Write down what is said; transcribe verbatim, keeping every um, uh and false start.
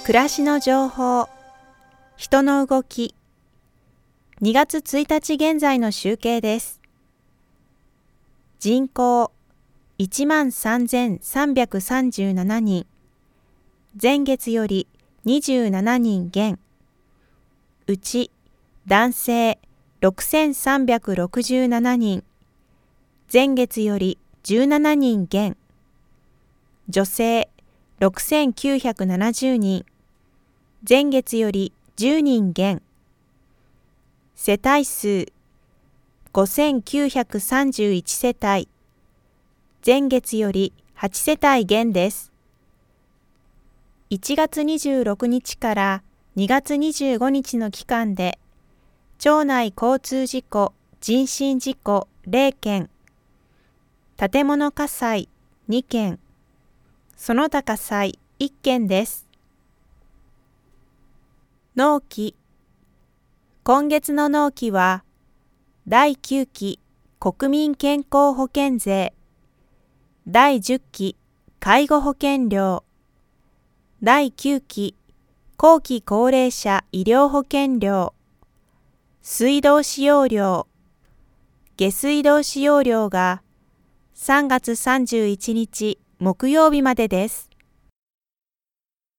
暮らしの情報、人の動き、にがつついたち現在の集計です。人口 いちまんさんぜんさんびゃくさんじゅうなな 人、前月よりにじゅうななにん減、うち男性ろくせんさんびゃくろくじゅうななにん、前月よりじゅうななにん減、女性ろくせんきゅうひゃくななじゅうにん、前月よりじゅうにん減、世帯数ごせんきゅうひゃくさんじゅういち世帯、前月よりはち世帯減です。いちがつにじゅうろくにちからにがつにじゅうごにちの期間で、町内交通事故、人身事故れいけん、建物火災にけん、その他火災いっけんです。納期。今月の納期は、だいきゅうき国民健康保険税、だいじゅっき介護保険料、だいきゅうき後期高齢者医療保険料、水道使用料、下水道使用料がさんがつさんじゅういちにち木曜日までです。